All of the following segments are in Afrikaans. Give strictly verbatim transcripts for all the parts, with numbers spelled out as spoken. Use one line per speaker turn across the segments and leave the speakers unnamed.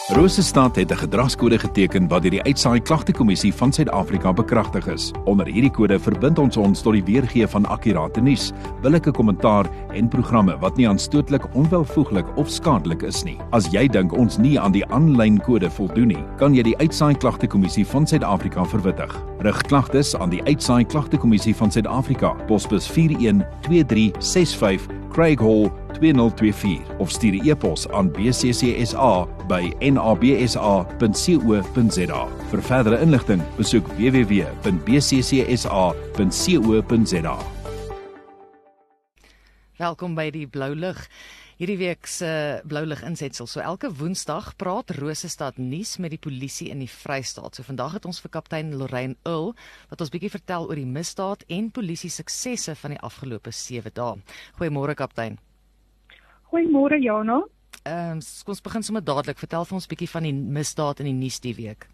Rosestad het 'n gedragskode geteken wat deur die Uitsaai Klagtekommissie van Suid-Afrika bekragtig is. Onder hierdie kode verbind ons ons tot die weergee van akkurate nuus, billike kommentaar en programme wat nie aanstootlik, onwelvoeglik of skadelik is nie. As jy dink ons nie aan die aanlyn kode voldoen nie, kan jy die Uitsaai Klagtekommissie van Suid-Afrika verwittig. Rig klagtes aan die Uitsaai Klagtekommissie van Suid-Afrika, posbus vier een twee drie ses vyf, Craig Hall twee nul twee vier of stuur 'n e-pos aan b c c s a by n a b s a punt co punt z a. Vir verdere inligting, besoek w w w punt b c c s a punt co punt z a.
Welkom by die Blou Lig. Hierdie week se Blou Lig insetsel. So elke Woensdag praat Rosestad nuus met die polisie in die Vrystaat. So vandag het ons vir kaptein Lorraine Earl wat ons bietjie vertel oor die misdaad en polisie suksesse van die afgelope sewe dae. Goeiemôre kaptein.
Goeiemôre Jana.
Ehm um, kom ons begin sommer dadelik. Vertel vir ons bietjie van die misdaad in die nuus die week.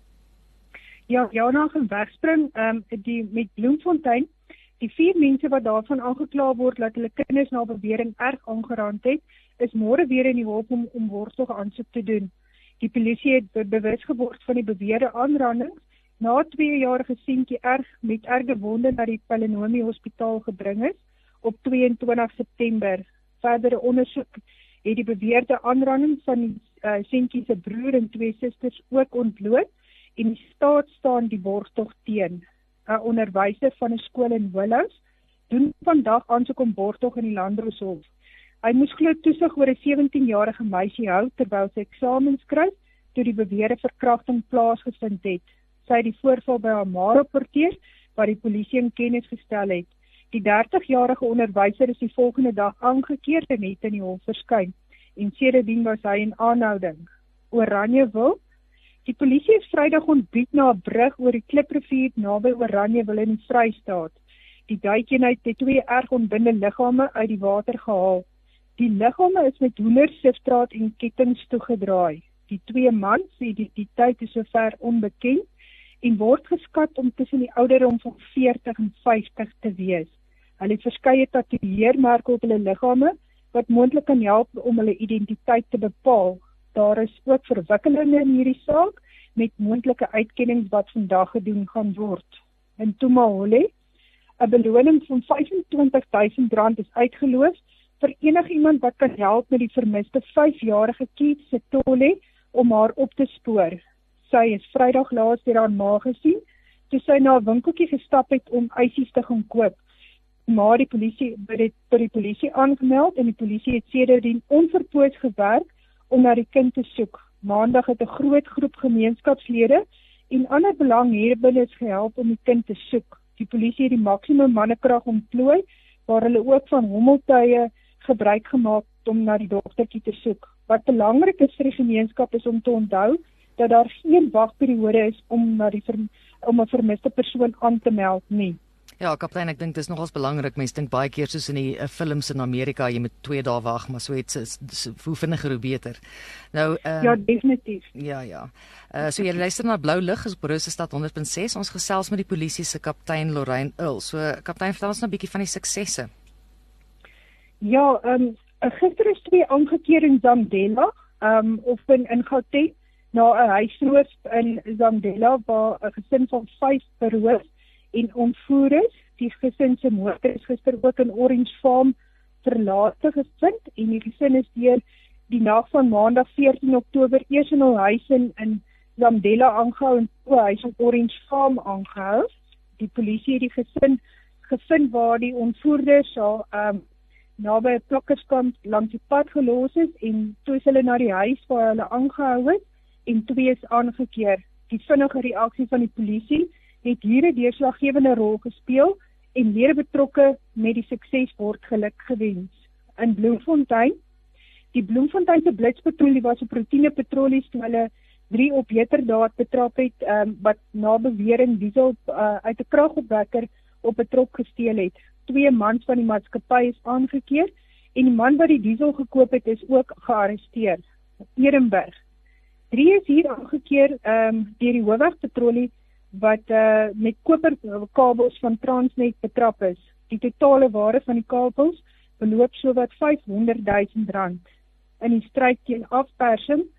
Ja, Jana gaan wegspring ehm um, die met Bloemfontein. Die vier mense wat daarvan aangekla word dat hulle kinders na bewering erg aangerand het, is môre weer in die hof om om borgtog aansoek te doen. Die polisie het be bewus geword van die beweerde aanrandings na tweejarige seentjie erg met erge wonde na die Palinomi Hospitaal gebring is op twee-en-twintig September. Verdere ondersoek het die beweerde aanranding van die uh, seentjie se broer en twee susters ook ontbloot en die staat staan die borgtog teen. 'n Onderwyser van 'n skool in Willows doen vandag aansoek om borgtog in die Landdroshof. Hy moes glo toesig oor 'n sewentienjarige meisie hou terwyl sy eksamen skryf toe die beweerde verkrachting plaasgevind het. Sy het die voorval by haar ma rapporteer wat die polisie in kennis gestel het. Die dertigjarige onderwyser is die volgende dag aangekeer en het in die hof verskyn en sedertdien was hy in aanhouding. Oranjewil. Die polisie het Vrydag ontbied na 'n brug oor die Kliprivier naby Oranjewil in die Vrystaat. Die duikeenheid het twee erg ontbinde liggame uit die water gehaal. Die liggame is met hoendersiftraat en kettinge toegedraai. Die twee mans se identiteit is sover onbekend en word geskat om tussen die ouderdom van veertig en vyftig te wees. Hulle het verskeie tatoeëermerke op hulle liggame wat moontlik kan help om hulle identiteit te bepaal. Daar is ook verwikkelinge in hierdie saak met moontlike uitkennings wat vandag gedoen gaan word. In Tumahole, 'n beloning van vyfentwintig duisend rand is uitgeloof vir enigiemand wat kan help met die vermiste vyfjarige Keith Setole om haar op te spoor. Sy is Vrydag laas deur haar ma gesien toe sy na 'n winkeltjie gestap het om ysies te gaan koop. Maar die polisie het by die polisie aangemeld en die polisie het sedertdien onverpoos gewerk om na die kind te soek. Maandag het 'n groot groep gemeenskapslede en ander belanghebbendes gehelp om die kind te soek. Die polisie het die maksimum mannekrag ontplooi waar hulle ook van hommeltuie gebruik gemaak om na die dogtertjie te soek. Wat belangrik is vir die gemeenskap is om te onthou dat daar geen wagperiode is om na die om 'n vermiste persoon aan te meld nie.
Ja, kaptein, ek dink dis nogals belangrik. Mense dink baie keer soos in die uh, films in Amerika, jy moet twee dae wag, maar so iets is, is hoe vinniger hoe beter. Nou um,
ja, definitief.
Ja, ja. Uh, so jy luister na Blou Lig is op Rosestad honderd punt ses. Ons gesels met die polisie se kaptein Lorraine Earl. So kaptein, vertel ons nou 'n bietjie van die suksesse.
Ja, ehm um, gister is twee aangekeer in Zambela, ehm um, of in, in Gauteng, na 'n huisroof in Zambela waar 'n gesin van vyf beroof en ontvoer is. Die gesin se motor is gister ook in Orange Farm verlate gevind en die gesin is deur die nag van Maandag veertien Oktober eers in hul huis in, in Zambela aangehou en toe huis in Orange Farm aangehou. Die polisie het die gesin gevind waar die ontvoerders al um, naby 'n plokkerskamp langs die pad gelos is en toe is hulle na die huis waar hulle aangehou is en twee is aangekeer. Die vinnige reaksie van die polisie het hier 'n deurslaggewende rol gespeel en lede betrokke met die sukses word geluk gewens. In Bloemfontein, die Bloemfonteinse blitspatrolie was op roetine patrollies toe hulle drie op heterdaad betrap het um, wat na bewering diesel uh, uit 'n kragopwekker op 'n trok gesteel het. Twee mans van die maatskappy is aangekeer en die man wat die diesel gekoop het is ook gearresteer. Ehrenburg. Drie is hier aangekeer um, deur die hoofwegpatrollie wat uh, met koperkabels van Transnet betrap is. Die totale waarde van die kabels beloop sowat vyfhonderd duisend rand. In die stryd teen afpersing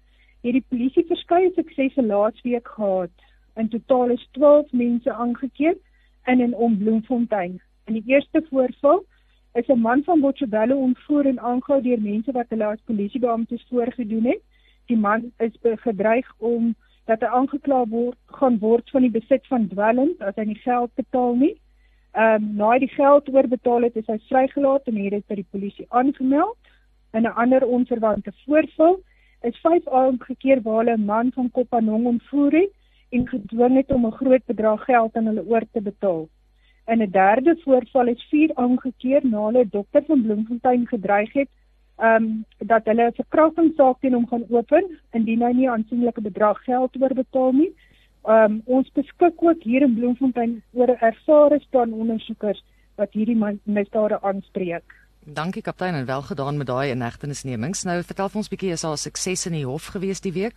het die polisie verskeie suksesse laasweek gehad. In totaal is twaalf mense aangekeer in en om Bloemfontein. In die eerste voorval is 'n man van Botshabelo ontvoer en aangehou deur mense wat hulle as polisiebeamptes voorgedoen het. Die man is gedreig om dat hy aangekla word, gaan word van die besit van dwelms as hy nie geld betaal nie. Um, na hy die geld oorbetaal het, is hy vrygelaat en hier het by die polisie aangemeld. In 'n ander onverwante voorval is vyf aangekeer waar hulle 'n man van Kopanong ontvoer het en gedwing het om 'n groot bedrag geld aan hulle oor te betaal. In 'n derde voorval is vier aangekeer na hulle 'n dokter van Bloemfontein gedreig het um, dat hulle 'n verkrachtingssaak teen hom gaan open indien hy nie aansienlike bedrag geld oorbetaal nie. Um, ons beskik ook hier in Bloemfontein oor 'n ervare span ondersoekers wat hierdie misdade aanspreek.
Dankie kaptein en wel gedaan met daai inhegtenisnemings. Nou vertel vir ons bietjie, is daar sukses in die hof gewees die week?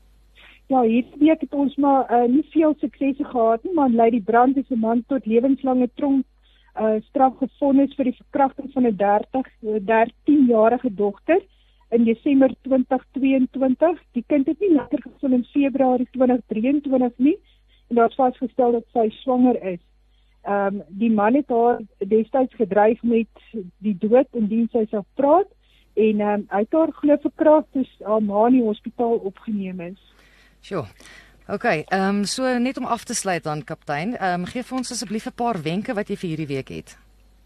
Ja, hierdie week het ons maar uh, nie veel suksese gehad nie, maar Lady Brand is 'n man tot lewenslange tronk uh, straf gevonnis vir die verkrachting van 'n dertienjarige dogter in Desember twintig tweeëntwintig. Die kind het nie later gevind in Februarie twintig drieëntwintig nie en daar is vasgestel dat sy swanger is. Um, die man het haar destyds gedreig met die dood indien sy sou praat en um, hy het haar glo verkragt toe haar ma in die hospitaal opgeneem is.
Sjoe. OK, ehm um, so net om af te sluit dan kaptein, ehm um, gee vir ons asseblief 'n paar wenke wat jy vir hierdie week het.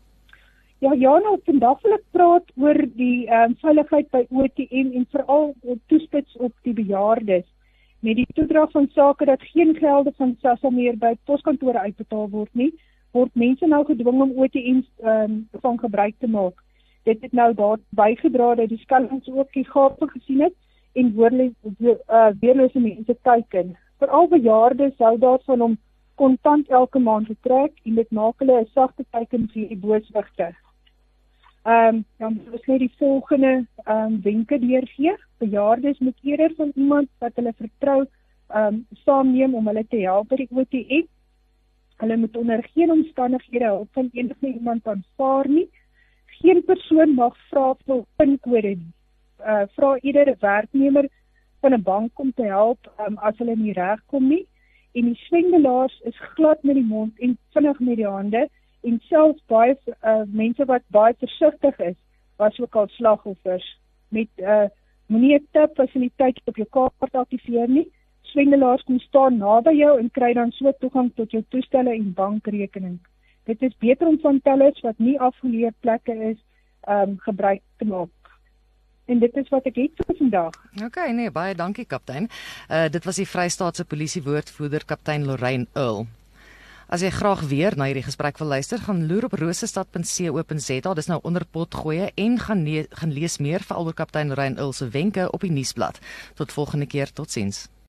Ja, Jana, vandag wil ek praat oor die um, veiligheid by O T M en veral toespits op die bejaardes. Met die toedrag van sake dat geen gelde van SASSA meer by poskantore uitbetaal word nie, word mense nou gedwing om O T M's um, van gebruik te maak. Dit het nou daar bygedra dat die skelms ook die gape gesien het en weerlose mense teiken. Veral bejaardes hou daarvan om kontant elke maand te trek en dit maak hulle 'n sagte teiken vir die booswigte. Um, dan is net die volgende um, wenke deurgee. Bejaardes moet eerder van iemand wat hulle vertrou um, saamneem om hulle te help by die O T M. Hulle moet onder geen omstandighede hulp van enige iemand aanvaar nie. Geen persoon mag vra vir pinkode nie. Uh, vra eerder 'n werknemer van 'n bank om te help um, as hulle nie regkom nie. En die swendelaars is glad met die mond en vinnig met die hande en selfs baie uh, mense wat baie versigtig is, was ook al slagoffers. Met uh, moenie 'n tip fasiliteit op jou kaart aktiveer nie. Swendelaars kom staan naby jou en kry dan so toegang tot jou toestelle en bankrekening. Dit is beter om van tellers wat nie afgeleë plekke is, um, gebruik te maak. En dit is wat ek het vir vandag.
OK, nee, baie dankie kaptein. Uh, dit was die Vrystaatse polisiewoordvoerder kaptein Lorraine Earl. As jy graag weer na hierdie gesprek wil luister, gaan loer op rosestad punt co punt za. Dis nou onder potgoeie en gaan, gaan lees meer veral oor kaptein Lorraine Earl se wenke op die nuusblad. Tot volgende keer, totsiens.